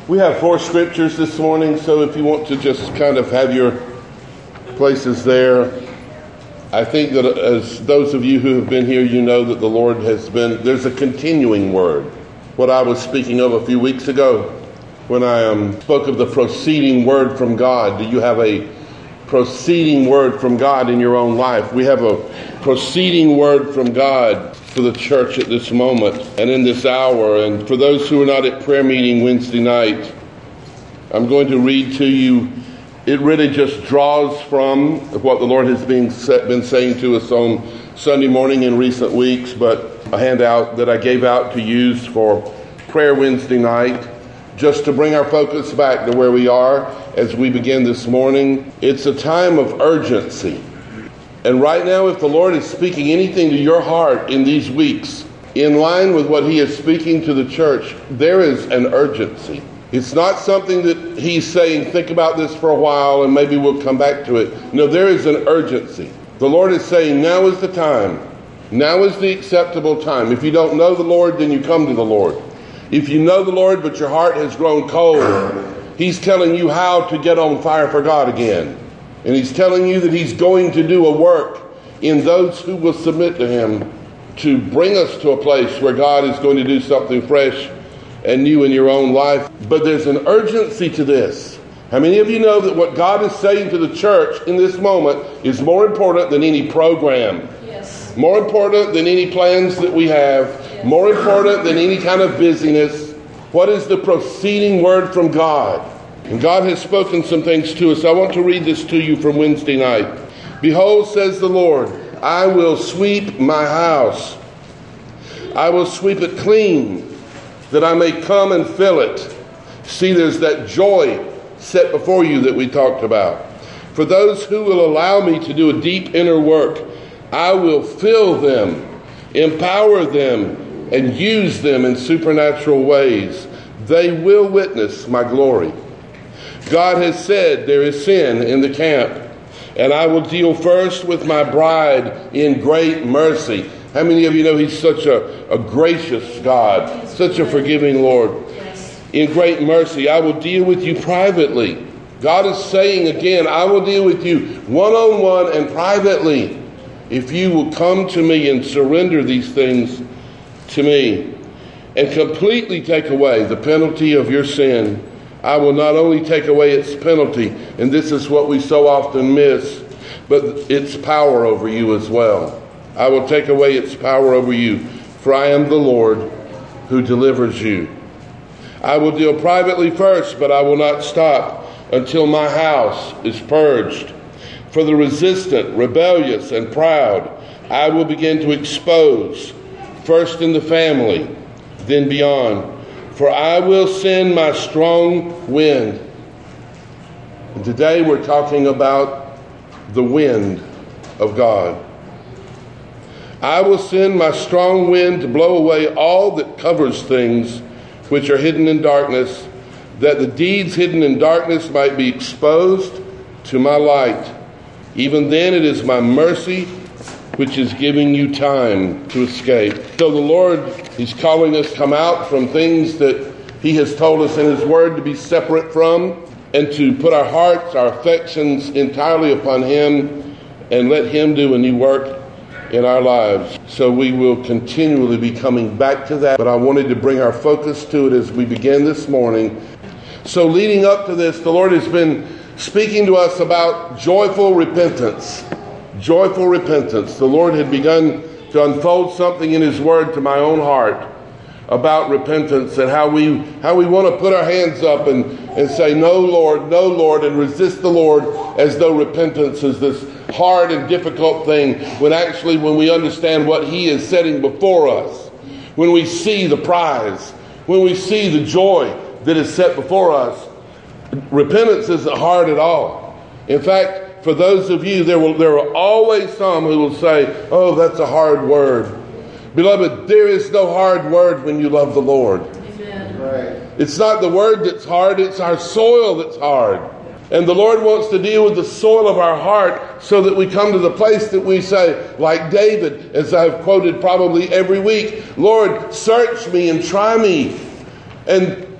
We have 4 scriptures this morning, so if you want to just kind of have your places there. I think that as those of you who have been here, you know that the Lord there's a continuing word. What I was speaking of a few weeks ago when I spoke of the proceeding word from God. Do you have a proceeding word from God in your own life? We have a proceeding word from God for the church at this moment and in this hour. And for those who are not at prayer meeting Wednesday night, I'm going to read to you. It really just draws from what the Lord has been saying to us on Sunday morning in recent weeks, but a handout that I gave out to use for prayer Wednesday night, just to bring our focus back to where we are as we begin this morning. It's a time of urgency. And right now, if the Lord is speaking anything to your heart in these weeks, in line with what He is speaking to the church, there is an urgency. It's not something that He's saying, think about this for a while and maybe we'll come back to it. No, there is an urgency. The Lord is saying, now is the time. Now is the acceptable time. If you don't know the Lord, then you come to the Lord. If you know the Lord, but your heart has grown cold, He's telling you how to get on fire for God again. And He's telling you that He's going to do a work in those who will submit to Him to bring us to a place where God is going to do something fresh and new in your own life. But there's an urgency to this. How many of you know that what God is saying to the church in this moment is more important than any program? Yes. More important than any plans that we have. Yes. More important than any kind of busyness. What is the proceeding word from God? And God has spoken some things to us. I want to read this to you from Wednesday night. Behold, says the Lord, I will sweep my house. I will sweep it clean, that I may come and fill it. See, there's that joy set before you that we talked about. For those who will allow me to do a deep inner work, I will fill them, empower them, and use them in supernatural ways. They will witness my glory. God has said there is sin in the camp, and I will deal first with my bride in great mercy. How many of you know He's such a gracious God, such a forgiving Lord? Yes. In great mercy, I will deal with you privately. God is saying again, I will deal with you one-on-one and privately if you will come to me and surrender these things to me and completely take away the penalty of your sin. I will not only take away its penalty, and this is what we so often miss, but its power over you as well. I will take away its power over you, for I am the Lord who delivers you. I will deal privately first, but I will not stop until my house is purged. For the resistant, rebellious, and proud, I will begin to expose, first in the family, then beyond. For I will send my strong wind. And today we're talking about the wind of God. I will send my strong wind to blow away all that covers things which are hidden in darkness, that the deeds hidden in darkness might be exposed to my light. Even then it is my mercy which is giving you time to escape. So the Lord is calling us to come out from things that He has told us in His Word to be separate from, and to put our hearts, our affections entirely upon Him and let Him do a new work in our lives. So we will continually be coming back to that. But I wanted to bring our focus to it as we begin this morning. So leading up to this, the Lord has been speaking to us about joyful repentance. Joyful repentance. The Lord had begun to unfold something in His Word to my own heart about repentance and how we want to put our hands up and say, no, Lord, and resist the Lord as though repentance is this hard and difficult thing, when we understand what He is setting before us, when we see the prize, when we see the joy that is set before us, repentance isn't hard at all. In fact, for those of you, there are always some who will say, oh, that's a hard word. Beloved, there is no hard word when you love the Lord. Amen. Right. It's not the word that's hard, it's our soil that's hard. And the Lord wants to deal with the soil of our heart so that we come to the place that we say, like David, as I've quoted probably every week, Lord, search me and try me. And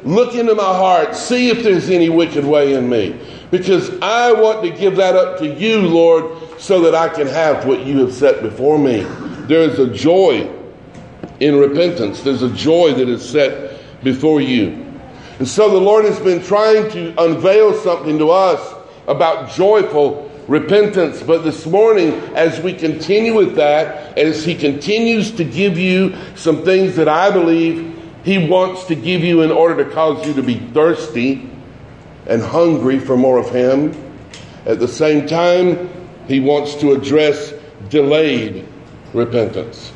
Look into my heart. See if there's any wicked way in me. Because I want to give that up to you, Lord, so that I can have what you have set before me. There is a joy in repentance. There's a joy that is set before you. And so the Lord has been trying to unveil something to us about joyful repentance. But this morning, as we continue with that, as he continues to give you some things that I believe he wants to give you in order to cause you to be thirsty and hungry for more of him, at the same time, he wants to address delayed repentance,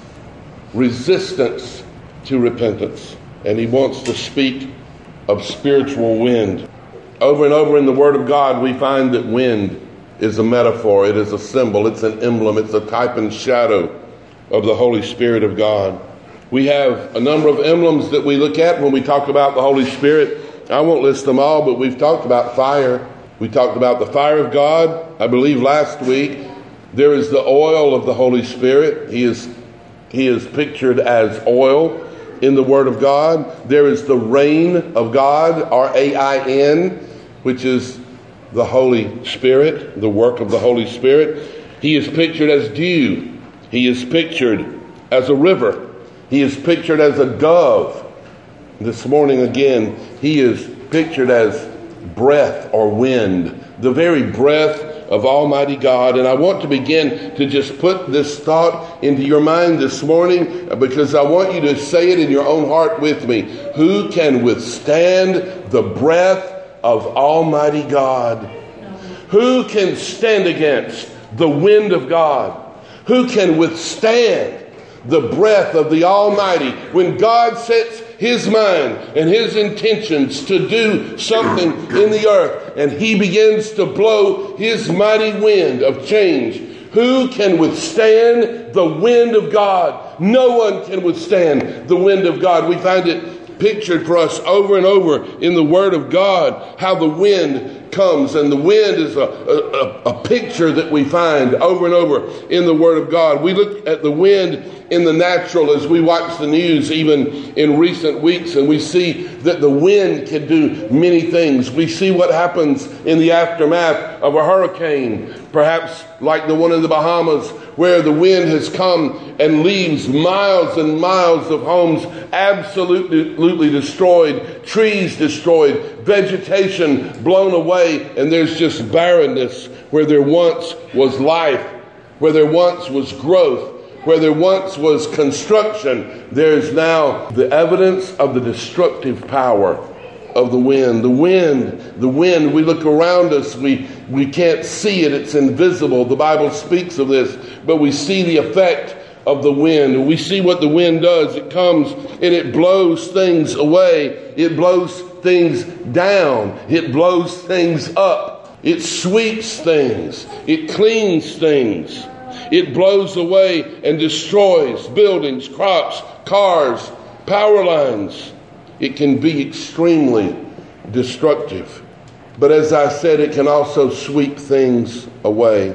resistance to repentance. And he wants to speak of spiritual wind. Over and over in the Word of God, we find that wind is a metaphor. It is a symbol. It's an emblem. It's a type and shadow of the Holy Spirit of God. We have a number of emblems that we look at when we talk about the Holy Spirit. I won't list them all, but we've talked about fire. We talked about the fire of God, I believe, last week. There is the oil of the Holy Spirit. He is pictured as oil in the Word of God. There is the rain of God, R-A-I-N, which is the Holy Spirit, the work of the Holy Spirit. He is pictured as dew. He is pictured as a river. He is pictured as a dove. This morning again, he is pictured as breath or wind, the very breath of Almighty God. And I want to begin to just put this thought into your mind this morning, because I want you to say it in your own heart with me. Who can withstand the breath of Almighty God? Who can stand against the wind of God? Who can withstand the breath of the Almighty? When God sets his mind and his intentions to do something in the earth, and he begins to blow his mighty wind of change, who can withstand the wind of God? No one can withstand the wind of God. We find it pictured for us over and over in the Word of God, how the wind comes, and the wind is a picture that we find over and over in the Word of God. We look at the wind in the natural as we watch the news even in recent weeks, and we see that the wind can do many things. We see what happens in the aftermath of a hurricane, perhaps like the one in the Bahamas, where the wind has come and leaves miles and miles of homes absolutely destroyed, trees destroyed, vegetation blown away, and there's just barrenness where there once was life, where there once was growth, where there once was construction. There's now the evidence of the destructive power of the wind. The wind, we look around us, we can't see it, it's invisible. The Bible speaks of this, but we see the effect of the wind. We see what the wind does. It comes and it blows things away. It blows things down. It blows things up. It sweeps things. It cleans things. It blows away and destroys buildings, crops, cars, power lines. It can be extremely destructive. But as I said, it can also sweep things away.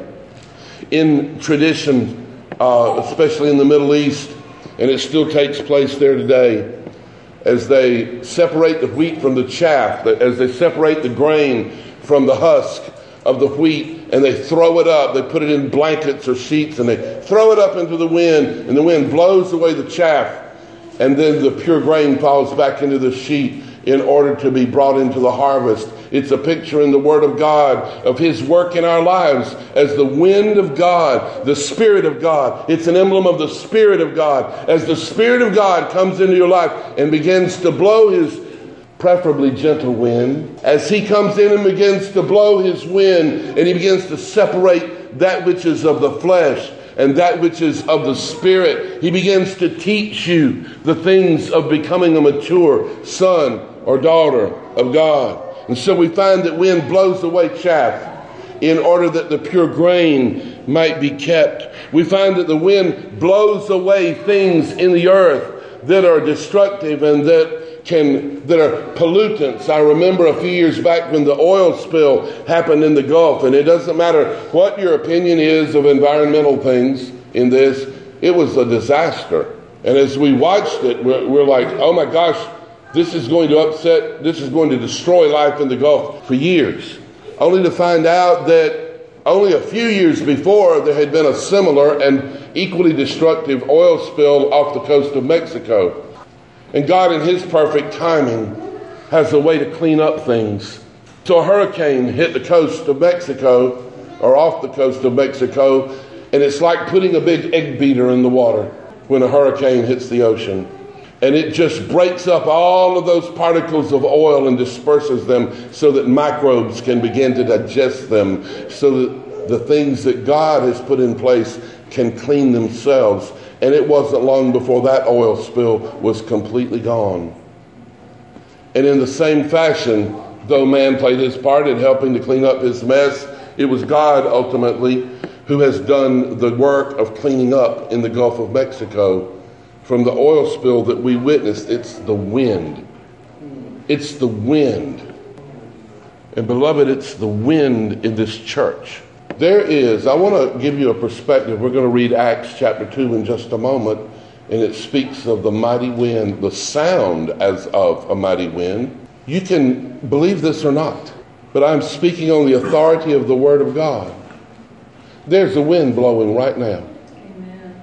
In tradition, especially in the Middle East, and it still takes place there today, as they separate the wheat from the chaff, as they separate the grain from the husk of the wheat, and they throw it up. They put it in blankets or sheets, and they throw it up into the wind, and the wind blows away the chaff, and then the pure grain falls back into the sheet in order to be brought into the harvest. It's a picture in the Word of God of his work in our lives as the wind of God, the Spirit of God. It's an emblem of the Spirit of God. As the Spirit of God comes into your life and begins to blow his preferably gentle wind, as he comes in and begins to blow his wind, and he begins to separate that which is of the flesh and that which is of the Spirit, he begins to teach you the things of becoming a mature son or daughter of God. And so we find that wind blows away chaff in order that the pure grain might be kept. We find that the wind blows away things in the earth that are destructive and that are pollutants. I remember a few years back when the oil spill happened in the Gulf, and it doesn't matter what your opinion is of environmental things in this, it was a disaster. And as we watched it, we're like, oh my gosh, This is going to destroy life in the Gulf for years. Only to find out that only a few years before there had been a similar and equally destructive oil spill off the coast of Mexico. And God, in his perfect timing, has a way to clean up things. So a hurricane hit the coast of Mexico, or off the coast of Mexico, and it's like putting a big egg beater in the water when a hurricane hits the ocean. And it just breaks up all of those particles of oil and disperses them so that microbes can begin to digest them, so that the things that God has put in place can clean themselves. And it wasn't long before that oil spill was completely gone. And in the same fashion, though man played his part in helping to clean up his mess, it was God ultimately who has done the work of cleaning up in the Gulf of Mexico. From the oil spill that we witnessed, it's the wind. It's the wind. And beloved, it's the wind in this church. I want to give you a perspective. We're going to read Acts chapter 2 in just a moment, and it speaks of the mighty wind, the sound as of a mighty wind. You can believe this or not, but I'm speaking on the authority of the Word of God. There's a wind blowing right now. Amen.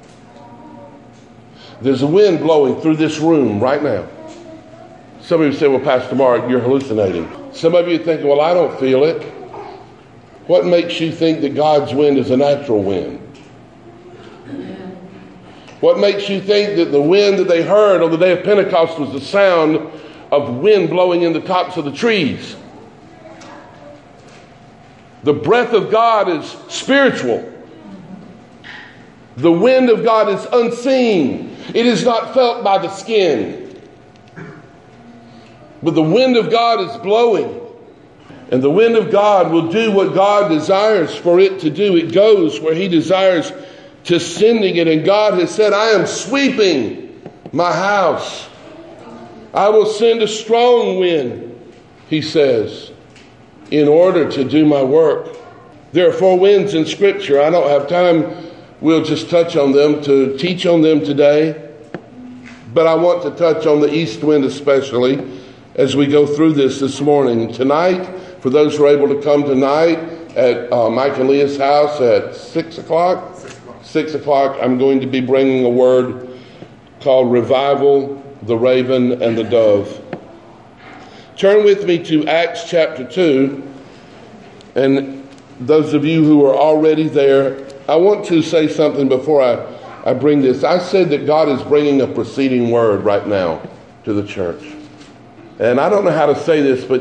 There's a wind blowing through this room right now. Some of you say, well, Pastor Mark, you're hallucinating. Some of you think, well, I don't feel it. What makes you think that God's wind is a natural wind? Amen. What makes you think that the wind that they heard on the day of Pentecost was the sound of wind blowing in the tops of the trees? The breath of God is spiritual. The wind of God is unseen. It is not felt by the skin. But the wind of God is blowing. And the wind of God will do what God desires for it to do. It goes where he desires to sending it. And God has said, I am sweeping my house. I will send a strong wind, he says, in order to do my work. There are 4 winds in Scripture. I don't have time. We'll just touch on them to teach on them today. But I want to touch on the east wind especially as we go through this morning. Tonight, for those who are able to come tonight at Mike and Leah's house at 6 o'clock. 6 o'clock, I'm going to be bringing a word called Revival, the Raven, and the Dove. Turn with me to Acts chapter 2. And those of you who are already there, I want to say something before I bring this. I said that God is bringing a preceding word right now to the church. And I don't know how to say this, but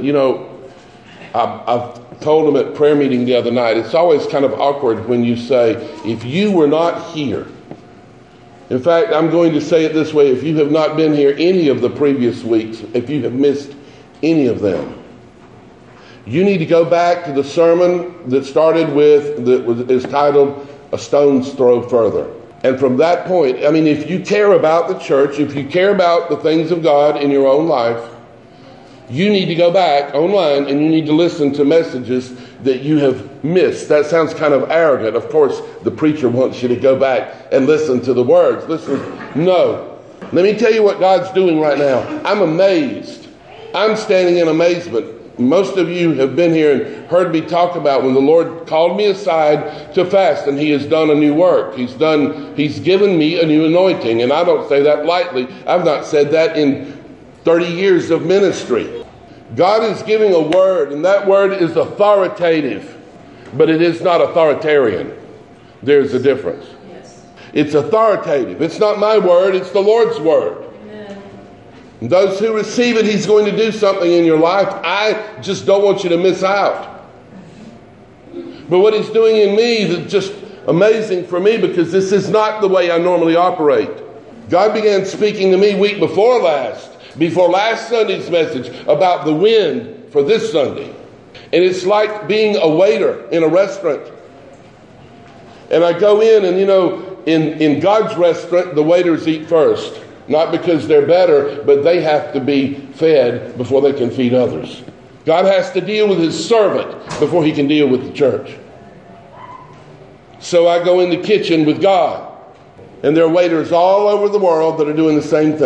I've told them at prayer meeting the other night, it's always kind of awkward when you say, if you were not here. In fact, I'm going to say it this way. If you have not been here any of the previous weeks, if you have missed any of them, you need to go back to the sermon that is titled A Stone's Throw Further. And from that point, if you care about the church, if you care about the things of God in your own life, you need to go back online and you need to listen to messages that you have missed. That sounds kind of arrogant. Of course, the preacher wants you to go back and listen to the words. Listen, no. Let me tell you what God's doing right now. I'm amazed. I'm standing in amazement. Most of you have been here and heard me talk about when the Lord called me aside to fast, and he has done a new work. He's given me a new anointing, and I don't say that lightly. I've not said that in 30 years of ministry. God is giving a word, and that word is authoritative, but it is not authoritarian. There's a difference. Yes. It's authoritative. It's not my word, it's the Lord's word. Amen. And those who receive it, he's going to do something in your life. I just don't want you to miss out. But what he's doing in me is just amazing for me, because this is not the way I normally operate. God began speaking to me week before last Sunday's message about the wind for this Sunday. And it's like being a waiter in a restaurant. And I go in and, in God's restaurant, the waiters eat first. Not because they're better, but they have to be fed before they can feed others. God has to deal with his servant before he can deal with the church. So I go in the kitchen with God. And there are waiters all over the world that are doing the same thing.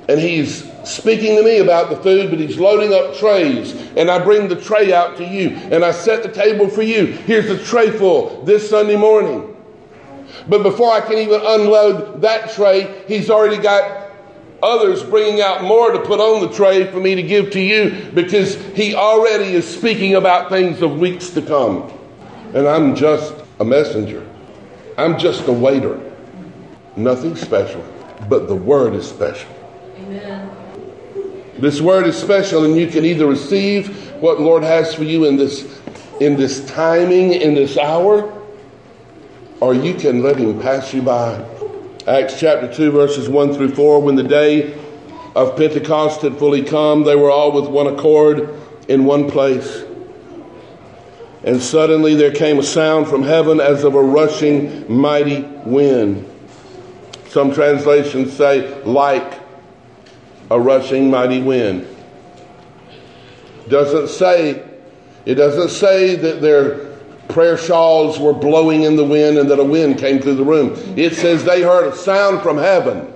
And he's speaking to me about the food, but he's loading up trays. And I bring the tray out to you. And I set the table for you. Here's the tray full this Sunday morning. But before I can even unload that tray, he's already got others bringing out more to put on the tray for me to give to you, because he already is speaking about things of weeks to come. And I'm just a messenger. I'm just a waiter. Nothing special, but the word is special. Amen. This word is special, and you can either receive what the Lord has for you in this timing, in this hour, or you can let him pass you by. Acts chapter 2, verses 1 through 4. When the day of Pentecost had fully come, they were all with one accord in one place. And suddenly there came a sound from heaven as of a rushing mighty wind. Some translations say, like a rushing mighty wind. It doesn't say that their prayer shawls were blowing in the wind and that a wind came through the room. It says they heard a sound from heaven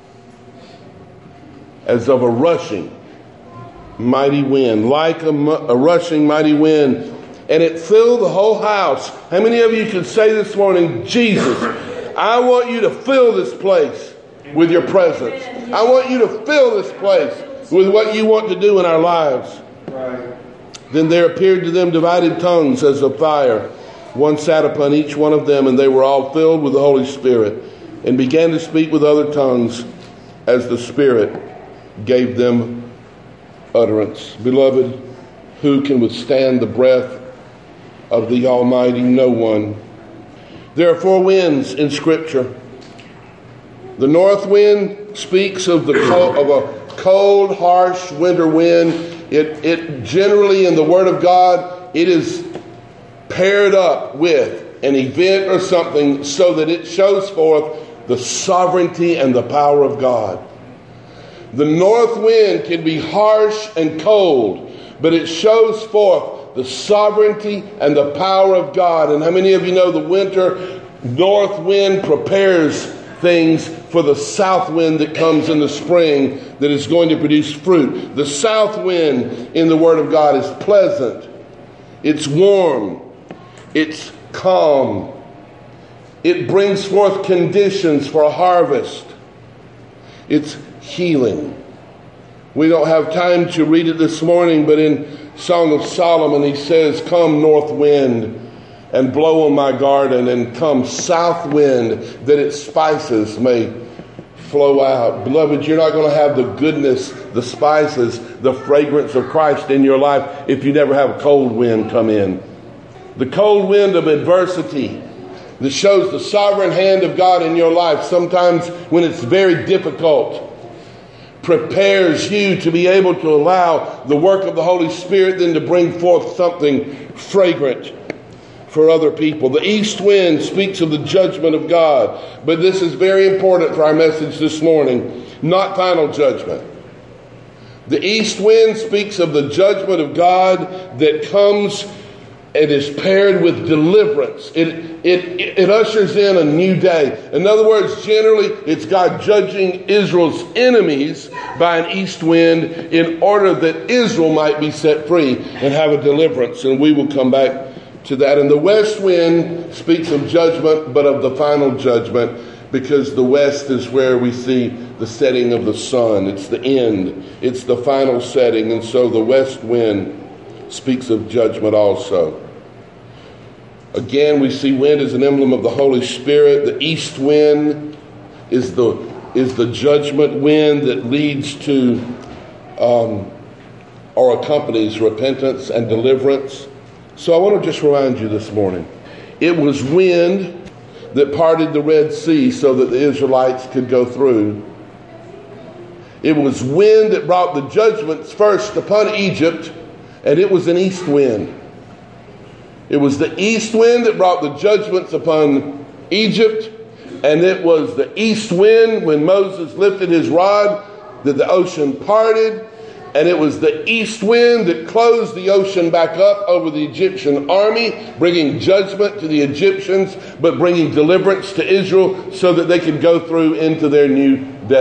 as of a rushing mighty wind, like a rushing mighty wind. And it filled the whole house. How many of you can say this morning, Jesus, I want you to fill this place with your presence. I want you to fill this place with what you want to do in our lives. Right. Then there appeared to them divided tongues as of fire. One sat upon each one of them, and they were all filled with the Holy Spirit, and began to speak with other tongues as the Spirit gave them utterance. Beloved, who can withstand the breath of the Almighty? No one. There are four winds in Scripture. The north wind speaks of a cold, harsh winter wind. It generally, in the Word of God, it is paired up with an event or something so that it shows forth the sovereignty and the power of God. The north wind can be harsh and cold, but it shows forth the sovereignty and the power of God. And how many of you know the winter north wind prepares things for the south wind that comes in the spring that is going to produce fruit? The south wind in the Word of God is pleasant. It's warm. It's calm. It brings forth conditions for a harvest. It's healing. We don't have time to read it this morning, but in Song of Solomon he says, "Come north wind and blow on my garden, and come south wind that its spices may flow out." Beloved, you're not going to have the goodness, the spices, the fragrance of Christ in your life if you never have a cold wind come in. The cold wind of adversity that shows the sovereign hand of God in your life, sometimes when it's very difficult, prepares you to be able to allow the work of the Holy Spirit then to bring forth something fragrant for other people. The east wind speaks of the judgment of God, but this is very important for our message this morning, not final judgment. The east wind speaks of the judgment of God that comes and is paired with deliverance. It ushers in a new day. In other words, generally, it's God judging Israel's enemies by an east wind in order that Israel might be set free and have a deliverance. And we will come back to that. And the west wind speaks of judgment, but of the final judgment, because the west is where we see the setting of the sun. It's the end. It's the final setting. And so the west wind speaks of judgment also. Again, we see wind as an emblem of the Holy Spirit. The east wind is the judgment wind that leads to or accompanies repentance and deliverance. So I want to just remind you this morning, it was wind that parted the Red Sea so that the Israelites could go through. It was wind that brought the judgments first upon Egypt, and it was an east wind. It was the east wind that brought the judgments upon Egypt, and it was the east wind when Moses lifted his rod that the ocean parted, and it was the east wind that closed the ocean back up over the Egyptian army, bringing judgment to the Egyptians, but bringing deliverance to Israel so that they could go through into their new day.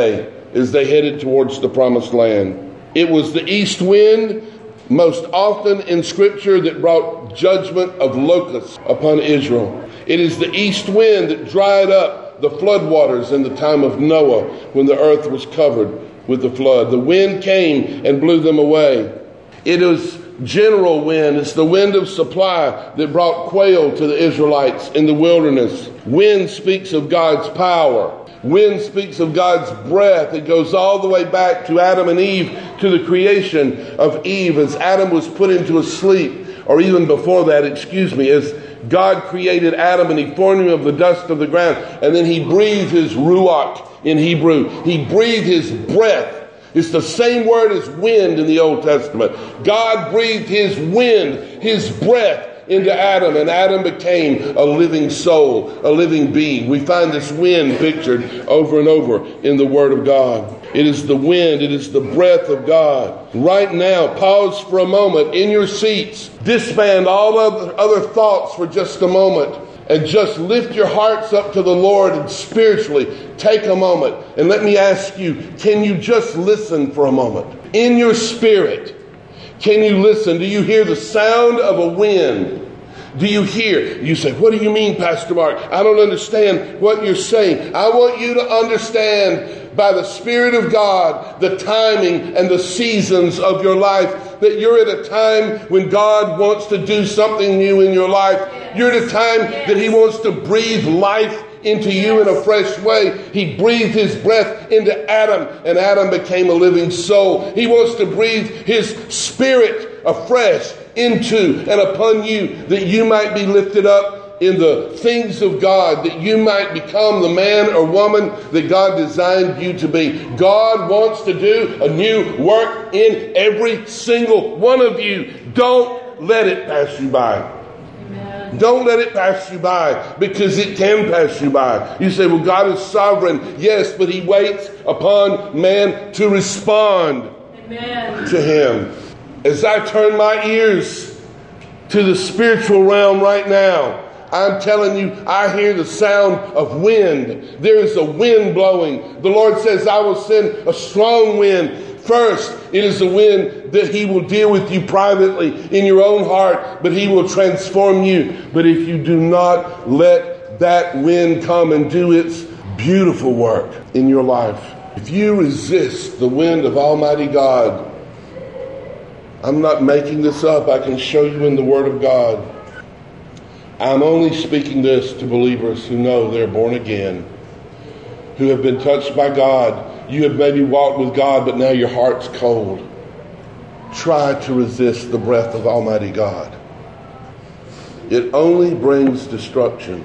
as they headed towards the promised land. It was the east wind, most often in Scripture, that brought judgment of locusts upon Israel. It is the east wind that dried up the floodwaters in the time of Noah when the earth was covered with the flood. The wind came and blew them away. It is general wind. It's the wind of supply that brought quail to the Israelites in the wilderness. Wind speaks of God's power. Wind speaks of God's breath. It goes all the way back to Adam and Eve, to the creation of Eve as Adam was put into a sleep, or even before that, as God created Adam and he formed him of the dust of the ground, and then he breathed his ruach in Hebrew. He breathed his breath. It's the same word as wind in the Old Testament. God breathed his wind, his breath, into Adam, and Adam became a living soul, a living being. We find this wind pictured over and over in the Word of God. It is the wind, it is the breath of God. Right now, pause for a moment in your seats. Disband all other thoughts for just a moment, and just lift your hearts up to the Lord and spiritually take a moment. And let me ask you, can you just listen for a moment? In your spirit, can you listen? Do you hear the sound of a wind? Do you hear? You say, what do you mean, Pastor Mark? I don't understand what you're saying. I want you to understand by the Spirit of God the timing and the seasons of your life. That you're at a time when God wants to do something new in your life. You're at a time that he wants to breathe life into you in a fresh way. He breathed his breath into Adam, and Adam became a living soul. He wants to breathe his Spirit afresh into and upon you, that you might be lifted up in the things of God, that you might become the man or woman that God designed you to be. God wants to do a new work in every single one of you. Don't let it pass you by. Amen. Don't let it pass you by, because it can pass you by. You say, well, God is sovereign. Yes, but he waits upon man to respond Amen. To him. As I turn my ears to the spiritual realm right now, I'm telling you, I hear the sound of wind. There is a wind blowing. The Lord says, I will send a strong wind. First, it is a wind that he will deal with you privately in your own heart, but he will transform you. But if you do not let that wind come and do its beautiful work in your life, if you resist the wind of Almighty God, I'm not making this up. I can show you in the Word of God. I'm only speaking this to believers who know they're born again, who have been touched by God. You have maybe walked with God, but now your heart's cold. Try to resist the breath of Almighty God. It only brings destruction,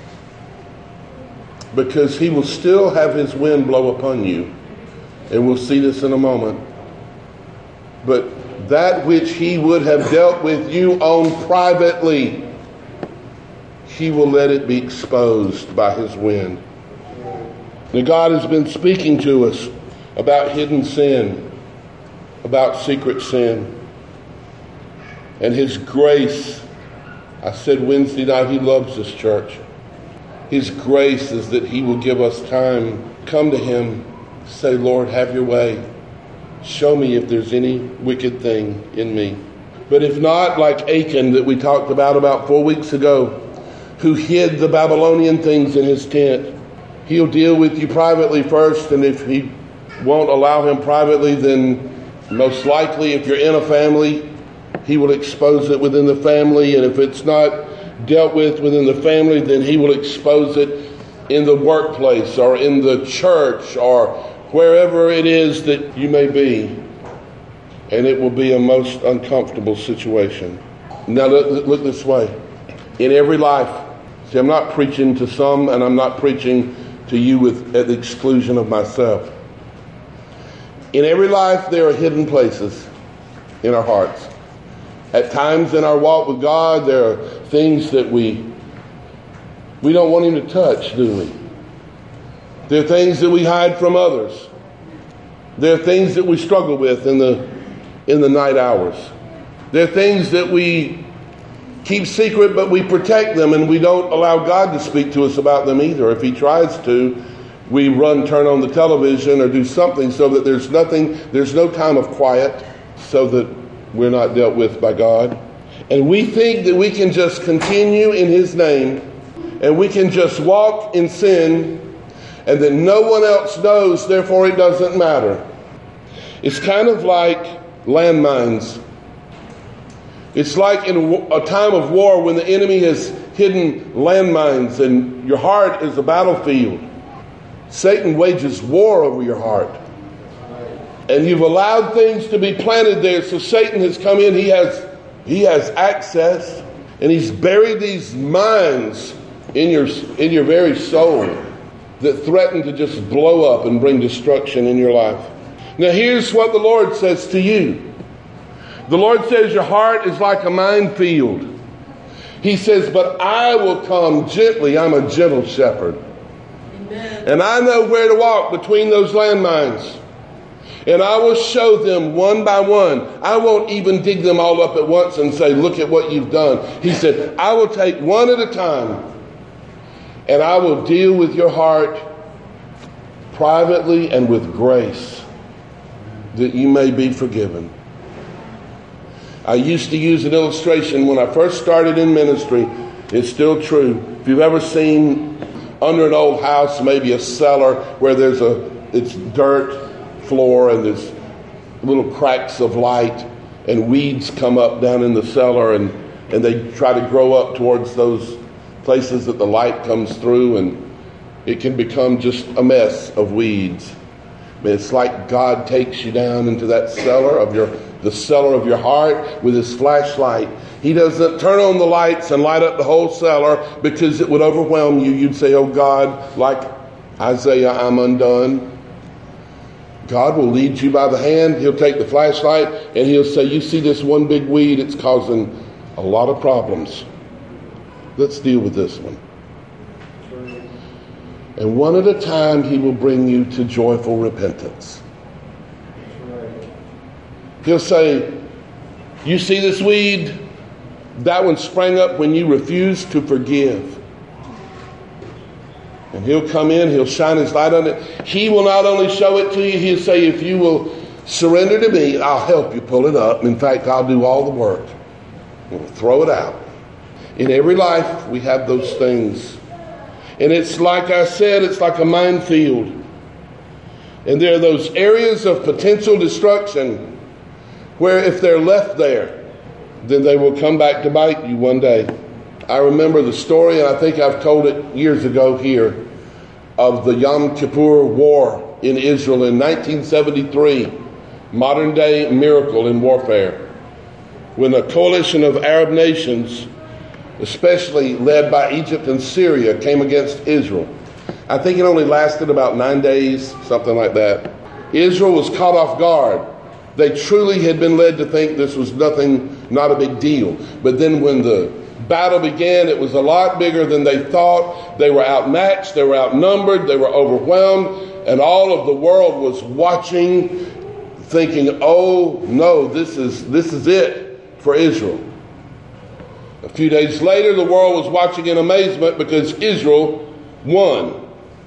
because he will still have his wind blow upon you. And we'll see this in a moment. But that which he would have dealt with you on privately, he will let it be exposed by his wind. Now, God has been speaking to us about hidden sin, about secret sin. And his grace, I said Wednesday night, he loves this church. His grace is that he will give us time. Come to him, say, Lord, have your way. Show me if there's any wicked thing in me. But if not, like Achan that we talked about 4 weeks ago, who hid the Babylonian things in his tent, he'll deal with you privately first, and if he won't allow him privately, then most likely if you're in a family, he will expose it within the family, and if it's not dealt with within the family, then he will expose it in the workplace or in the church or wherever it is that you may be, and it will be a most uncomfortable situation. Now look this way. In every life, see, I'm not preaching to some, and I'm not preaching to you at the exclusion of myself. In every life, there are hidden places in our hearts. At times in our walk with God, there are things that we don't want him to touch, do we? There are things that we hide from others. There are things that we struggle with in the night hours. There are things that we keep secret, but we protect them, and we don't allow God to speak to us about them either. If he tries to, we turn on the television or do something so that there's no time of quiet, so that we're not dealt with by God. And we think that we can just continue in His name, and we can just walk in sin, and that no one else knows, therefore it doesn't matter. It's kind of like landmines. It's like in a time of war when the enemy has hidden landmines and your heart is a battlefield. Satan wages war over your heart. And you've allowed things to be planted there, so Satan has come in. He has access, and he's buried these mines in your very soul that threaten to just blow up and bring destruction in your life. Now here's what the Lord says to you. The Lord says your heart is like a minefield. He says, but I will come gently. I'm a gentle shepherd. Amen. And I know where to walk between those landmines. And I will show them one by one. I won't even dig them all up at once and say, look at what you've done. He said, I will take one at a time. And I will deal with your heart privately and with grace, that you may be forgiven. I used to use an illustration when I first started in ministry. It's still true. If you've ever seen under an old house, maybe a cellar where it's dirt floor and there's little cracks of light and weeds come up down in the cellar, and they try to grow up towards those places that the light comes through, and it can become just a mess of weeds. It's like God takes you down into that cellar of the cellar of your heart with His flashlight. He doesn't turn on the lights and light up the whole cellar because it would overwhelm you. You'd say, oh God, like Isaiah, I'm undone. God will lead you by the hand. He'll take the flashlight and He'll say, you see this one big weed? It's causing a lot of problems. Let's deal with this one. And one at a time, He will bring you to joyful repentance. He'll say, you see this weed? That one sprang up when you refused to forgive. And He'll come in, He'll shine His light on it. He will not only show it to you, He'll say, if you will surrender to me, I'll help you pull it up. In fact, I'll do all the work. We'll throw it out. In every life, we have those things. And it's like I said, it's like a minefield. And there are those areas of potential destruction where if they're left there, then they will come back to bite you one day. I remember the story, and I think I've told it years ago here, of the Yom Kippur War in Israel in 1973, modern day miracle in warfare, when a coalition of Arab nations, especially led by Egypt and Syria, came against Israel. I think it only lasted about 9 days, something like that. Israel was caught off guard. They truly had been led to think this was nothing, not a big deal. But then when the battle began, it was a lot bigger than they thought. They were outmatched, they were outnumbered, they were overwhelmed, and all of the world was watching, thinking, oh no, this is it for Israel. A few days later, the world was watching in amazement because Israel won.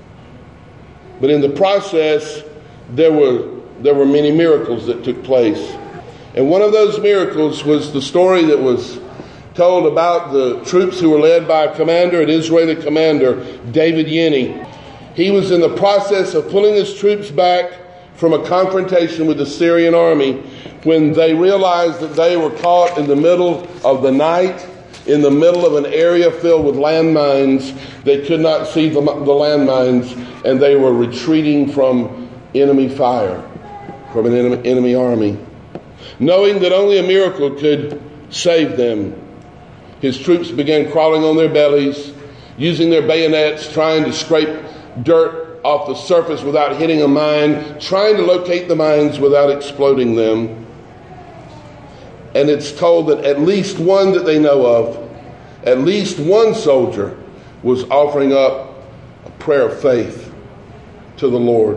But in the process, there were many miracles that took place. And one of those miracles was the story that was told about the troops who were led by a commander, an Israeli commander, David Yenny. He was in the process of pulling his troops back from a confrontation with the Syrian army when they realized that they were caught in the middle of the night, in the middle of an area filled with landmines. They could not see the landmines, and they were retreating from enemy fire, from an enemy army. Knowing that only a miracle could save them, his troops began crawling on their bellies, using their bayonets, trying to scrape dirt off the surface without hitting a mine, trying to locate the mines without exploding them. And it's told that at least one that they know of, at least one soldier was offering up a prayer of faith to the Lord.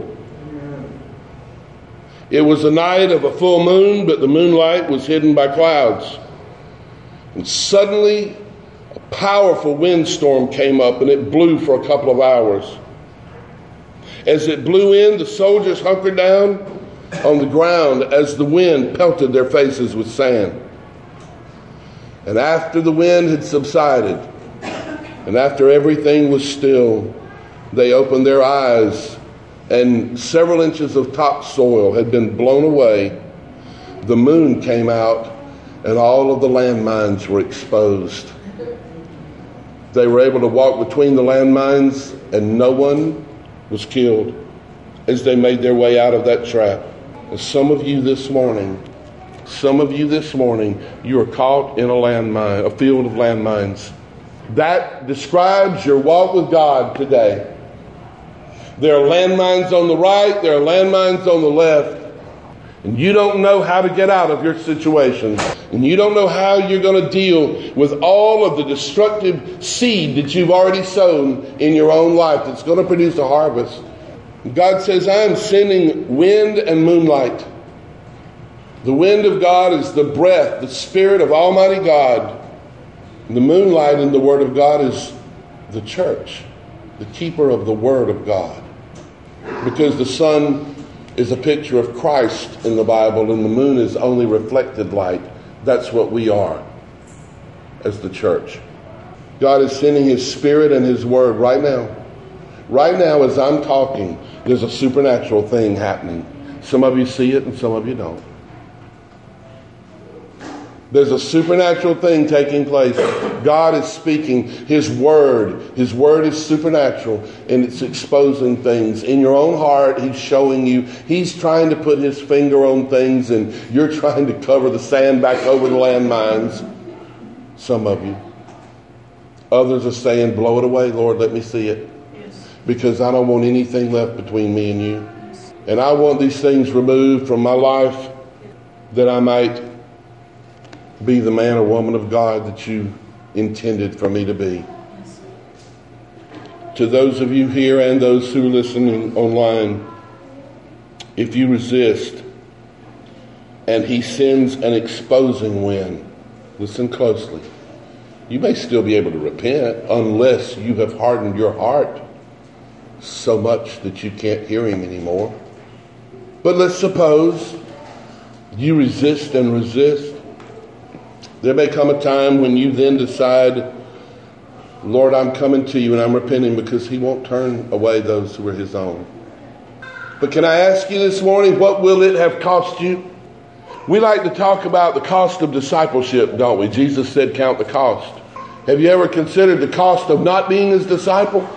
It was a night of a full moon, but the moonlight was hidden by clouds. And suddenly, a powerful windstorm came up, and it blew for a couple of hours. As it blew in, the soldiers hunkered down on the ground as the wind pelted their faces with sand. And after the wind had subsided, and after everything was still, they opened their eyes, and several inches of topsoil had been blown away. The moon came out, and all of the landmines were exposed. They were able to walk between the landmines, and no one was killed as they made their way out of that trap. And some of you this morning, you are caught in a landmine, a field of landmines. That describes your walk with God today. There are landmines on the right, there are landmines on the left. And you don't know how to get out of your situation. And you don't know how you're going to deal with all of the destructive seed that you've already sown in your own life that's going to produce a harvest. God says, I am sending wind and moonlight. The wind of God is the breath, the Spirit of Almighty God. And the moonlight in the Word of God is the church, the keeper of the Word of God. Because the sun is a picture of Christ in the Bible, and the moon is only reflected light. That's what we are as the church. God is sending His Spirit and His Word right now. Right now, as I'm talking, there's a supernatural thing happening. Some of you see it and some of you don't. There's a supernatural thing taking place. God is speaking His Word. His Word is supernatural, and it's exposing things. In your own heart, He's showing you. He's trying to put His finger on things, and you're trying to cover the sand back over the landmines. Some of you. Others are saying, blow it away, Lord, let me see it. Yes. Because I don't want anything left between me and you. And I want these things removed from my life that I might be the man or woman of God that you intended for me to be. Yes. To those of you here and those who are listening online, if you resist and He sends an exposing wind, listen closely, you may still be able to repent unless you have hardened your heart so much that you can't hear Him anymore. But let's suppose you resist and resist. There may come a time when you then decide, Lord, I'm coming to you and I'm repenting, because He won't turn away those who are His own. But can I ask you this morning, what will it have cost you? We like to talk about the cost of discipleship, don't we? Jesus said, count the cost. Have you ever considered the cost of not being His disciple?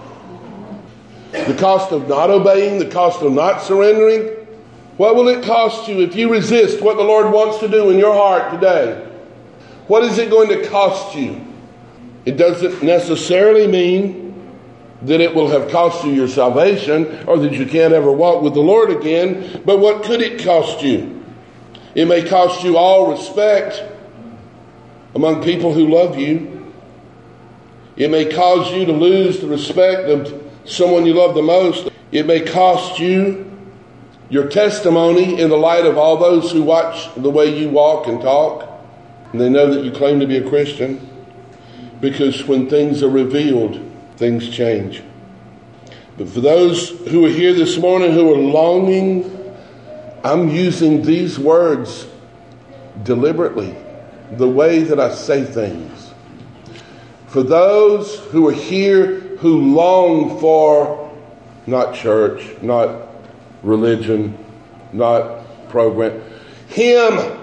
The cost of not obeying, the cost of not surrendering? What will it cost you if you resist what the Lord wants to do in your heart today? What is it going to cost you? It doesn't necessarily mean that it will have cost you your salvation or that you can't ever walk with the Lord again. But what could it cost you? It may cost you all respect among people who love you. It may cause you to lose the respect of someone you love the most. It may cost you your testimony in the light of all those who watch the way you walk and talk. And they know that you claim to be a Christian, because when things are revealed, things change. But for those who are here this morning who are longing, I'm using these words deliberately, the way that I say things. For those who are here who long for not church, not religion, not program, Him,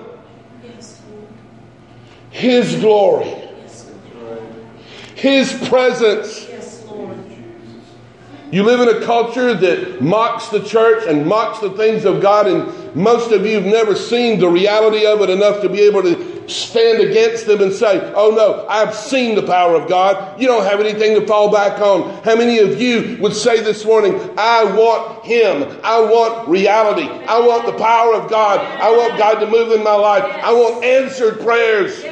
His glory, His presence. You live in a culture that mocks the church and mocks the things of God, and most of you have never seen the reality of it enough to be able to stand against them and say, oh no, I've seen the power of God. You don't have anything to fall back on. How many of you would say this morning, I want Him. I want reality. I want the power of God. I want God to move in my life. I want answered prayers.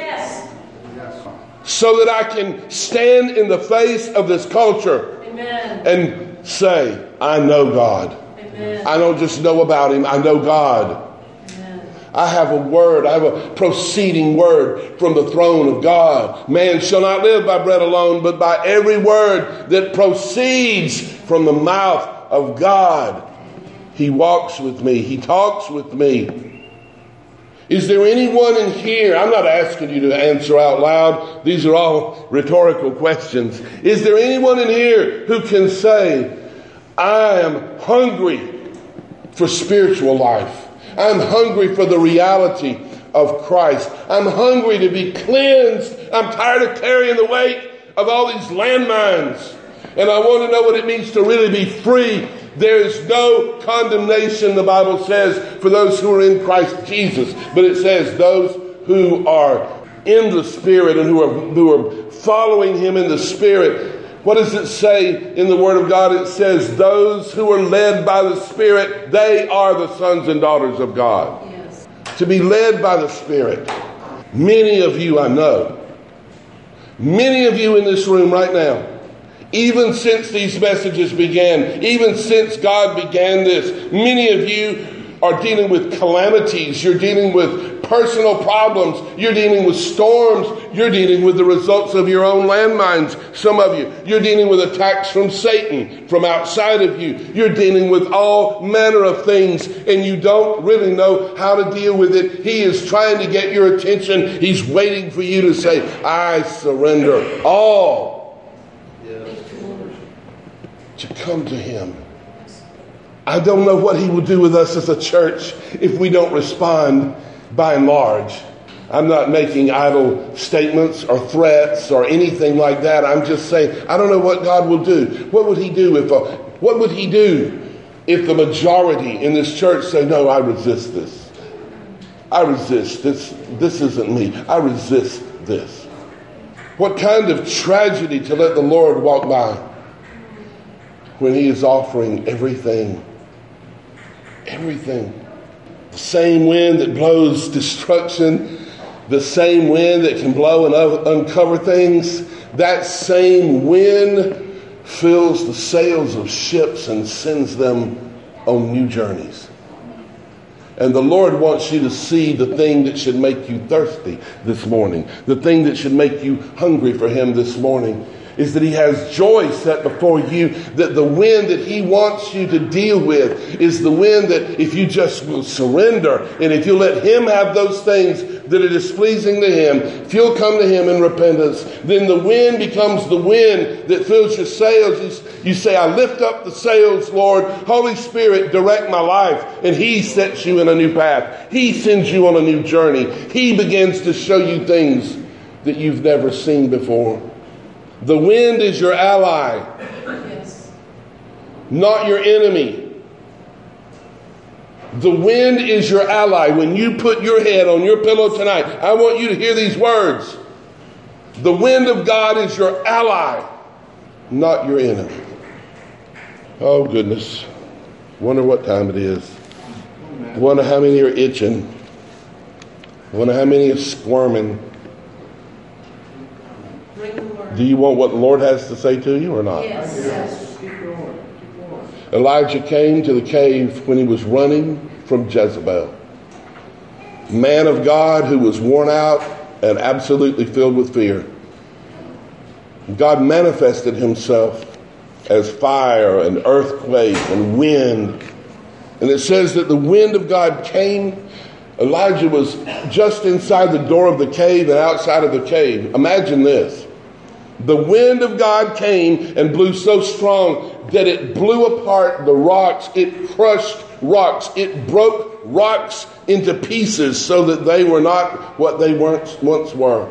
So that I can stand in the face of this culture. Amen. And say, I know God. Amen. I don't just know about Him, I know God. Amen. I have a word, I have a proceeding word from the throne of God. Man shall not live by bread alone, but by every word that proceeds from the mouth of God. He walks with me. He talks with me. Is there anyone in here? I'm not asking you to answer out loud. These are all rhetorical questions. Is there anyone in here who can say, I am hungry for spiritual life. I'm hungry for the reality of Christ. I'm hungry to be cleansed. I'm tired of carrying the weight of all these landmines. And I want to know what it means to really be free. There is no condemnation, the Bible says, for those who are in Christ Jesus. But it says those who are in the Spirit and who are following Him in the Spirit. What does it say in the Word of God? It says those who are led by the Spirit, they are the sons and daughters of God. Yes. To be led by the Spirit. Many of you I know. Many of you in this room right now. Even since these messages began, even since God began this, many of you are dealing with calamities. You're dealing with personal problems. You're dealing with storms. You're dealing with the results of your own landmines. Some of you, you're dealing with attacks from Satan, from outside of you. You're dealing with all manner of things, and you don't really know how to deal with it. He is trying to get your attention. He's waiting for you to say, I surrender all. To come to Him. I don't know what He will do with us as a church if we don't respond by and large. I'm not making idle statements or threats or anything like that. I'm just saying, I don't know what God will do. What would He do if the majority in this church say, no, I resist this. I resist this. This isn't me. I resist this. What kind of tragedy to let the Lord walk by when He is offering everything. Everything. The same wind that blows destruction, the same wind that can blow and uncover things, that same wind fills the sails of ships and sends them on new journeys. And the Lord wants you to see the thing that should make you thirsty this morning, the thing that should make you hungry for Him this morning, is that He has joy set before you, that the wind that He wants you to deal with is the wind that if you just will surrender and if you let Him have those things that are displeasing to Him, if you'll come to Him in repentance, then the wind becomes the wind that fills your sails. You say, I lift up the sails, Lord. Holy Spirit, direct my life. And He sets you in a new path. He sends you on a new journey. He begins to show you things that you've never seen before. The wind is your ally, yes, not your enemy. The wind is your ally. When you put your head on your pillow tonight, I want you to hear these words. The wind of God is your ally, not your enemy. Oh, goodness. Wonder what time it is. Wonder how many are itching. Wonder how many are squirming. Do you want what the Lord has to say to you or not? Yes. Elijah came to the cave when he was running from Jezebel. Man of God who was worn out and absolutely filled with fear. God manifested Himself as fire and earthquake and wind. And it says that the wind of God came. Elijah was just inside the door of the cave and outside of the cave. Imagine this. The wind of God came and blew so strong that it blew apart the rocks. It crushed rocks. It broke rocks into pieces so that they were not what they once were.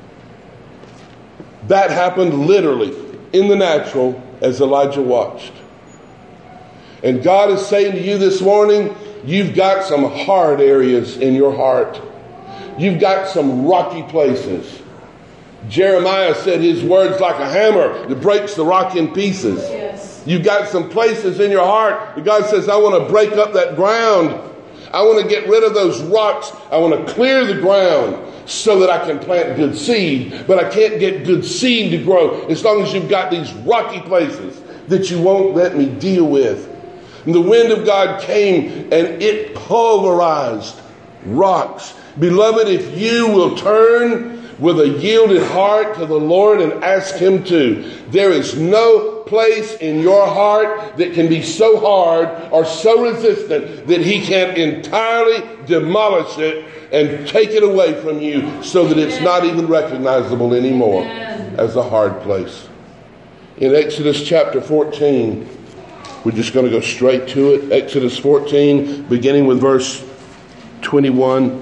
That happened literally in the natural as Elijah watched. And God is saying to you this morning, you've got some hard areas in your heart. You've got some rocky places. Jeremiah said His word's like a hammer that breaks the rock in pieces. Yes. You've got some places in your heart that God says, I want to break up that ground. I want to get rid of those rocks. I want to clear the ground so that I can plant good seed. But I can't get good seed to grow as long as you've got these rocky places that you won't let me deal with. And the wind of God came and it pulverized rocks. Beloved, if you will turn with a yielded heart to the Lord and ask Him to, there is no place in your heart that can be so hard or so resistant that he can entirely demolish it and take it away from you so that it's not even recognizable anymore as a hard place. In Exodus chapter 14, we're just going to go straight to it. Exodus 14, beginning with verse 21.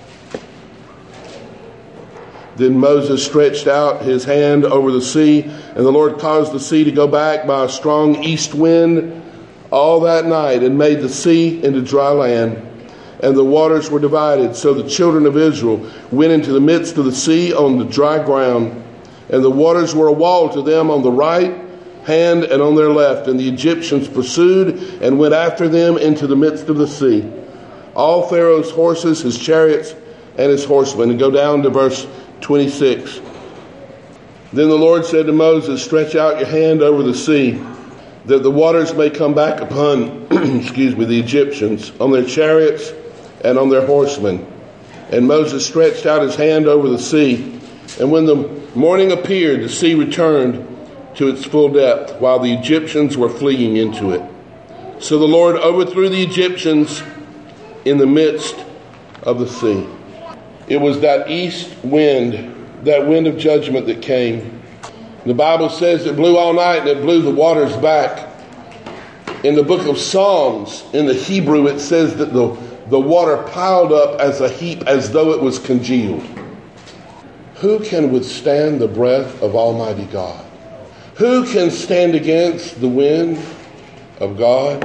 Then Moses stretched out his hand over the sea, and the Lord caused the sea to go back by a strong east wind all that night, and made the sea into dry land, and the waters were divided. So the children of Israel went into the midst of the sea on the dry ground, and the waters were a wall to them on the right hand and on their left. And the Egyptians pursued and went after them into the midst of the sea, all Pharaoh's horses, his chariots, and his horsemen. And go down to verse 26. Then the Lord said to Moses, stretch out your hand over the sea, that the waters may come back upon the Egyptians, on their chariots and on their horsemen. And Moses stretched out his hand over the sea, and when the morning appeared, the sea returned to its full depth, while the Egyptians were fleeing into it. So the Lord overthrew the Egyptians in the midst of the sea. It was that east wind, that wind of judgment that came. The Bible says it blew all night and it blew the waters back. In the book of Psalms, in the Hebrew, it says that the water piled up as a heap, as though it was congealed. Who can withstand the breath of Almighty God? Who can stand against the wind of God?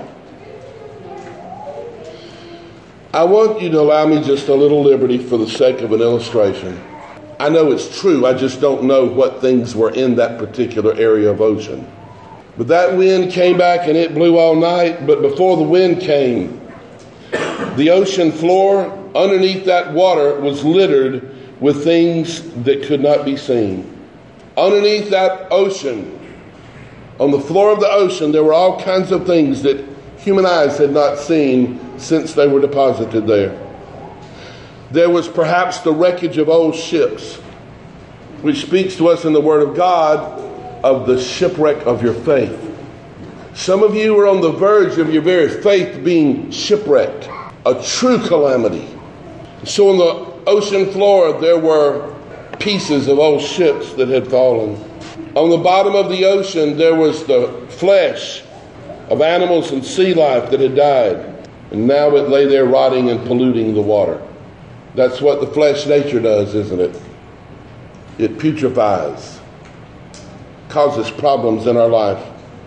I want you to allow me just a little liberty for the sake of an illustration. I know it's true, I just don't know what things were in that particular area of ocean. But that wind came back and it blew all night, but before the wind came, the ocean floor underneath that water was littered with things that could not be seen. Underneath that ocean, on the floor of the ocean, there were all kinds of things that human eyes had not seen since they were deposited there. There was perhaps the wreckage of old ships, which speaks to us in the Word of God of the shipwreck of your faith. Some of you are on the verge of your very faith being shipwrecked, a true calamity. So on the ocean floor, there were pieces of old ships that had fallen. On the bottom of the ocean, there was the flesh of animals and sea life that had died. And now it lay there rotting and polluting the water. That's what the flesh nature does, isn't it? It putrefies, causes problems in our life.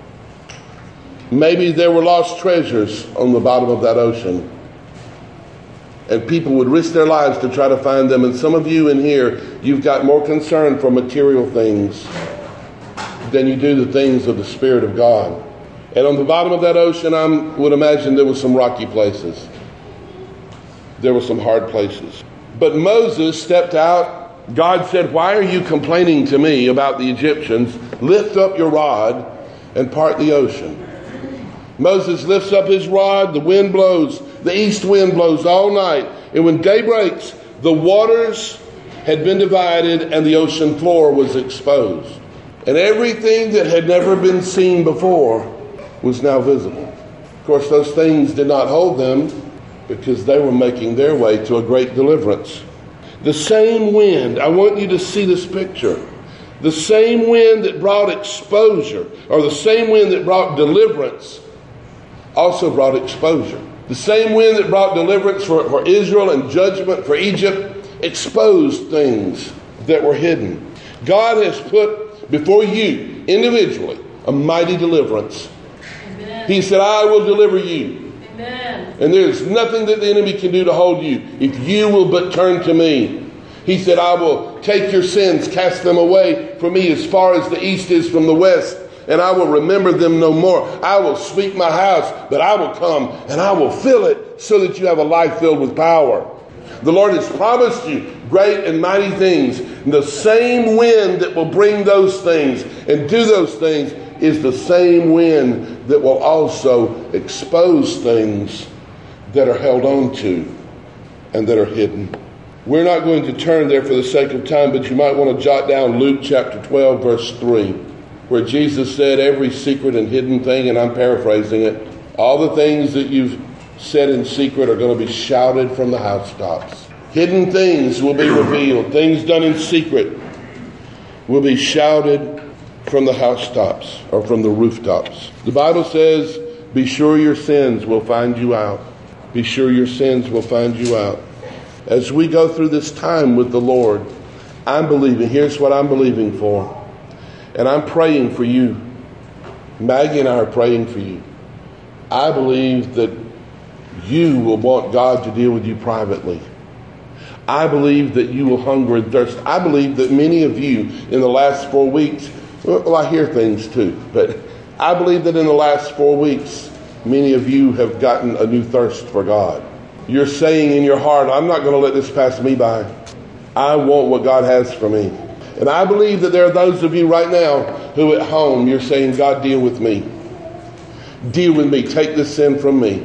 Maybe there were lost treasures on the bottom of that ocean, and people would risk their lives to try to find them. And some of you in here, you've got more concern for material things than you do the things of the Spirit of God. And on the bottom of that ocean, I would imagine there were some rocky places. There were some hard places. But Moses stepped out. God said, why are you complaining to me about the Egyptians? Lift up your rod and part the ocean. Moses lifts up his rod. The wind blows. The east wind blows all night. And when day breaks, the waters had been divided and the ocean floor was exposed. And everything that had never been seen before was now visible. Of course, those things did not hold them because they were making their way to a great deliverance. The same wind, I want you to see this picture. The same wind that brought exposure, or the same wind that brought deliverance, also brought exposure. The same wind that brought deliverance for Israel and judgment for Egypt exposed things that were hidden. God has put before you individually a mighty deliverance. He said, I will deliver you. Amen. And there's nothing that the enemy can do to hold you if you will but turn to me. He said, I will take your sins, cast them away from me as far as the east is from the west, and I will remember them no more. I will sweep my house, but I will come and I will fill it so that you have a life filled with power. The Lord has promised you great and mighty things. And the same wind that will bring those things and do those things is the same wind that will also expose things that are held on to and that are hidden. We're not going to turn there for the sake of time, but you might want to jot down Luke chapter 12, verse 3. where Jesus said every secret and hidden thing, and I'm paraphrasing it, all the things that you've said in secret are going to be shouted from the housetops. Hidden things will be revealed. Things done in secret will be shouted from the housetops or from the rooftops. The Bible says, be sure your sins will find you out. Be sure your sins will find you out. As we go through this time with the Lord, I'm believing, here's what I'm believing for. And I'm praying for you. Maggie and I are praying for you. I believe that you will want God to deal with you privately. I believe that you will hunger and thirst. I believe that many of you in the last 4 weeks, well, I hear things too, but I believe that in the last 4 weeks, many of you have gotten a new thirst for God. You're saying in your heart, I'm not going to let this pass me by. I want what God has for me. And I believe that there are those of you right now who at home, you're saying, God, deal with me. Deal with me. Take this sin from me.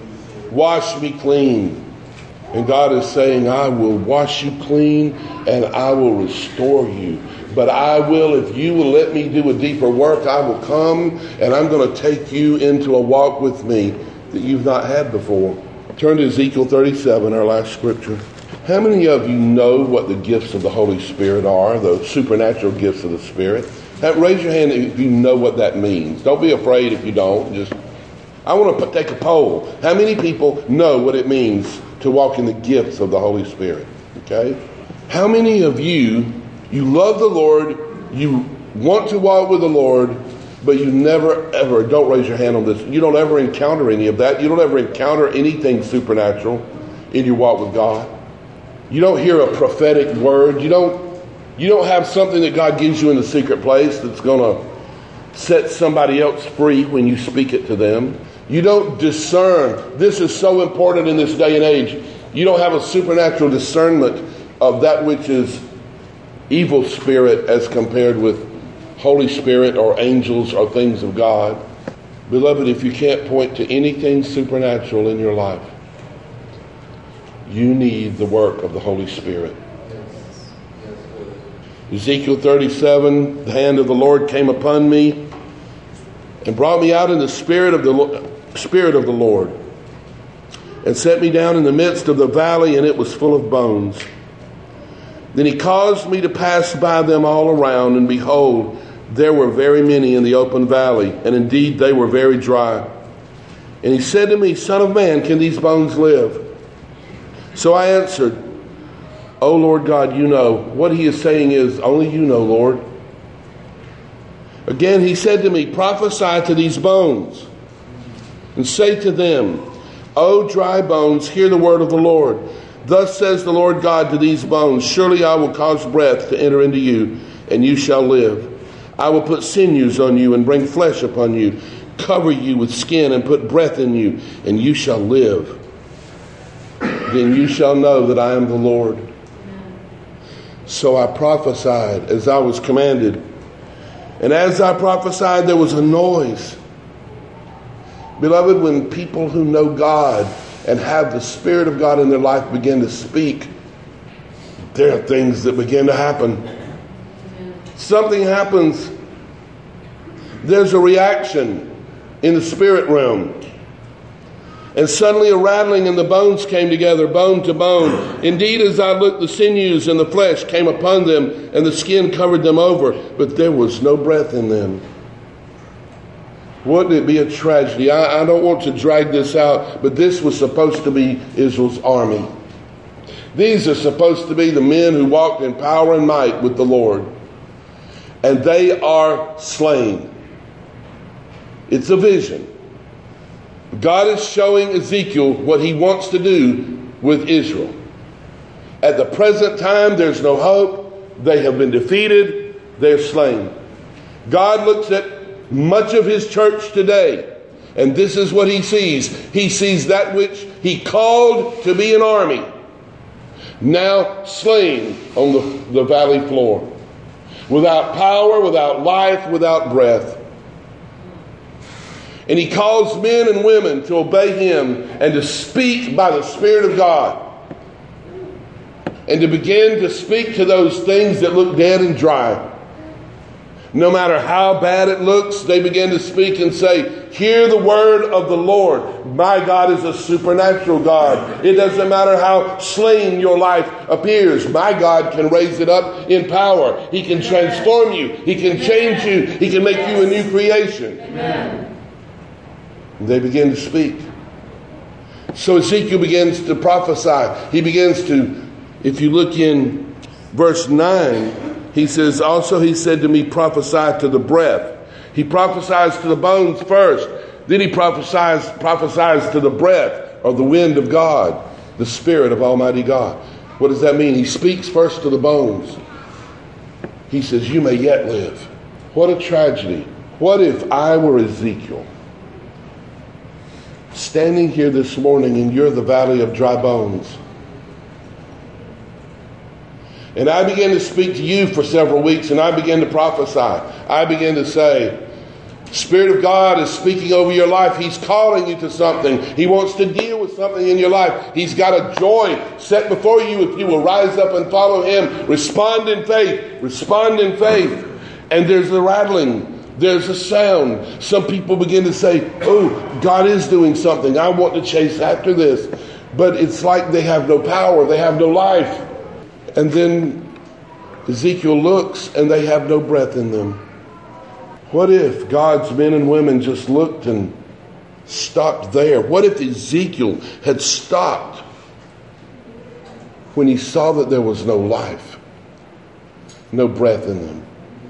Wash me clean. And God is saying, I will wash you clean and I will restore you. But I will, if you will let me do a deeper work, I will come and I'm going to take you into a walk with me that you've not had before. Turn to Ezekiel 37, our last scripture. How many of you know what the gifts of the Holy Spirit are, the supernatural gifts of the Spirit? Raise your hand if you know what that means. Don't be afraid if you don't. I want to take a poll. How many people know what it means to walk in the gifts of the Holy Spirit? Okay? How many of you love the Lord, you want to walk with the Lord, but you never ever, don't raise your hand on this, you don't ever encounter any of that. You don't ever encounter anything supernatural in your walk with God. You don't hear a prophetic word. You don't have something that God gives you in the secret place that's going to set somebody else free when you speak it to them. You don't discern. This is so important in this day and age. You don't have a supernatural discernment of that which is evil spirit as compared with Holy Spirit or angels or things of God. Beloved, if you can't point to anything supernatural in your life, you need the work of the Holy Spirit. Ezekiel 37, the hand of the Lord came upon me and brought me out in the spirit of the Lord and set me down in the midst of the valley, and it was full of bones. Then he caused me to pass by them all around, and behold, there were very many in the open valley, and indeed they were very dry. And he said to me, Son of man, can these bones live? So I answered, O Lord God, you know. What he is saying is, only you know, Lord. Again he said to me, prophesy to these bones, and say to them, O dry bones, hear the word of the Lord. Thus says the Lord God to these bones, surely I will cause breath to enter into you, and you shall live. I will put sinews on you and bring flesh upon you, cover you with skin and put breath in you, and you shall live. Then you shall know that I am the Lord. So I prophesied as I was commanded. And as I prophesied, there was a noise. Beloved, when people who know God and have the Spirit of God in their life begin to speak, there are things that begin to happen. Something happens. There's a reaction in the spirit realm. And suddenly a rattling and the bones came together, bone to bone. Indeed, as I looked, the sinews and the flesh came upon them, and the skin covered them over, but there was no breath in them. Wouldn't it be a tragedy? I don't want to drag this out, but this was supposed to be Israel's army. These are supposed to be the men who walked in power and might with the Lord. And they are slain. It's a vision. God is showing Ezekiel what he wants to do with Israel. At the present time, there's no hope. They have been defeated. They're slain. God looks at much of his church today, and this is what he sees. He sees that which he called to be an army, now slain on the valley floor. Without power, without life, without breath. And he calls men and women to obey him and to speak by the Spirit of God. And to begin to speak to those things that look dead and dry. No matter how bad it looks, they begin to speak and say, hear the word of the Lord. My God is a supernatural God. It doesn't matter how slain your life appears. My God can raise it up in power. He can transform you. He can change you. He can make you a new creation. Amen. They begin to speak. So Ezekiel begins to prophesy. He begins to, if you look in verse 9, he says, also he said to me, prophesy to the breath. He prophesies to the bones first. Then he prophesies to the breath, or the wind of God, the Spirit of Almighty God. What does that mean? He speaks first to the bones. He says, you may yet live. What a tragedy. What if I were Ezekiel, standing here this morning and you're the valley of dry bones? And I began to speak to you for several weeks, and I began to prophesy. I began to say, Spirit of God is speaking over your life. He's calling you to something. He wants to deal with something in your life. He's got a joy set before you if you will rise up and follow Him. Respond in faith. Respond in faith. And there's a rattling. There's a sound. Some people begin to say, oh, God is doing something. I want to chase after this. But it's like they have no power. They have no life. And then Ezekiel looks and they have no breath in them. What if God's men and women just looked and stopped there? What if Ezekiel had stopped when he saw that there was no life, no breath in them?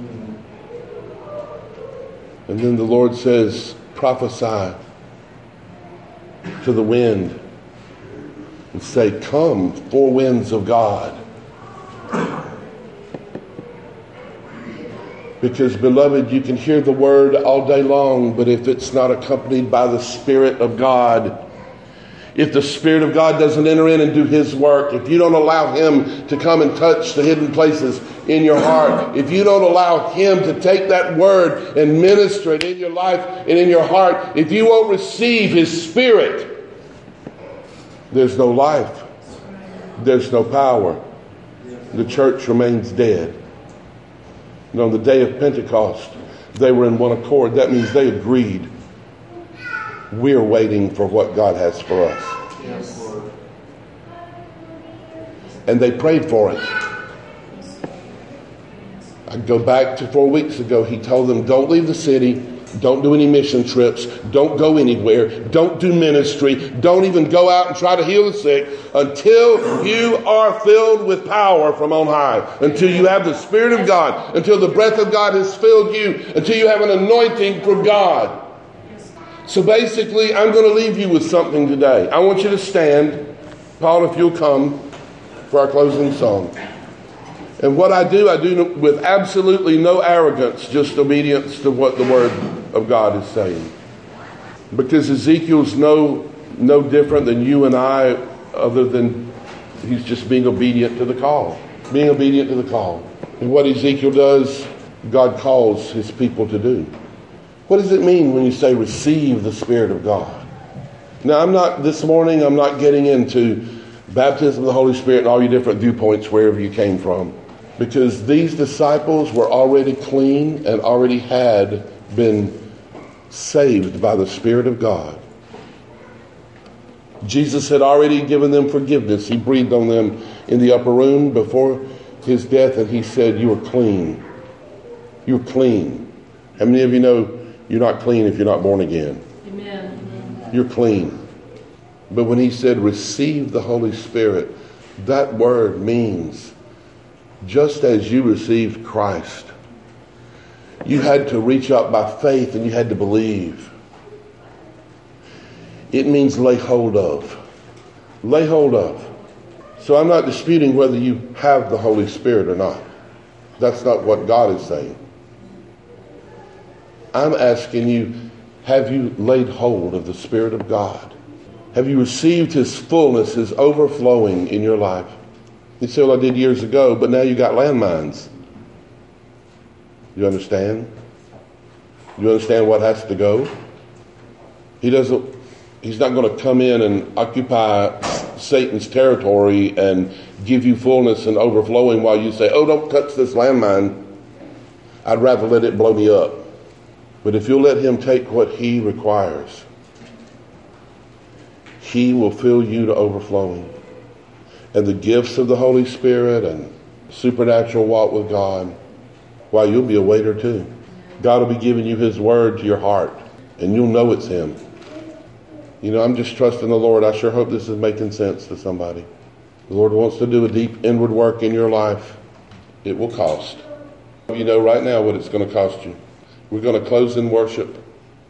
And then the Lord says, prophesy to the wind and say, come, four winds of God. Because, beloved, you can hear the word all day long, but if it's not accompanied by the Spirit of God, if the Spirit of God doesn't enter in and do His work, if you don't allow Him to come and touch the hidden places in your heart, if you don't allow Him to take that word and minister it in your life and in your heart, if you won't receive His Spirit, there's no life. There's no power. The church remains dead. And on the day of Pentecost, they were in one accord. That means they agreed. We're waiting for what God has for us. Yes, Lord. And they prayed for it. I go back to 4 weeks ago. He told them, don't leave the city. Don't do any mission trips. Don't go anywhere. Don't do ministry. Don't even go out and try to heal the sick until you are filled with power from on high. Until you have the Spirit of God. Until the breath of God has filled you. Until you have an anointing from God. So basically, I'm going to leave you with something today. I want you to stand. Paul, if you'll come for our closing song. And what I do with absolutely no arrogance, just obedience to what the Word of God is saying. Because Ezekiel's no different than you and I, other than he's just being obedient to the call. Being obedient to the call. And what Ezekiel does, God calls His people to do. What does it mean when you say receive the Spirit of God? Now, this morning I'm not getting into baptism of the Holy Spirit and all your different viewpoints wherever you came from. Because these disciples were already clean and already had been saved by the Spirit of God. Jesus had already given them forgiveness. He breathed on them in the upper room before His death, and He said, you are clean. You're clean. How many of you know you're not clean if you're not born again? Amen. You're clean. But when He said, receive the Holy Spirit, that word means just as you received Christ, you had to reach up by faith and you had to believe. It means lay hold of. Lay hold of. So I'm not disputing whether you have the Holy Spirit or not. That's not what God is saying. I'm asking you, have you laid hold of the Spirit of God? Have you received His fullness, His overflowing in your life? You say, well, I did years ago, but now you got landmines. You understand? You understand what has to go? He's not going to come in and occupy Satan's territory and give you fullness and overflowing while you say, oh, don't touch this landmine. I'd rather let it blow me up. But if you'll let him take what he requires, he will fill you to overflowing. And the gifts of the Holy Spirit and supernatural walk with God, why, you'll be a waiter too. God will be giving you his word to your heart, and you'll know it's him. You know, I'm just trusting the Lord. I sure hope this is making sense to somebody. The Lord wants to do a deep inward work in your life. It will cost. You know right now what it's going to cost you. We're going to close in worship.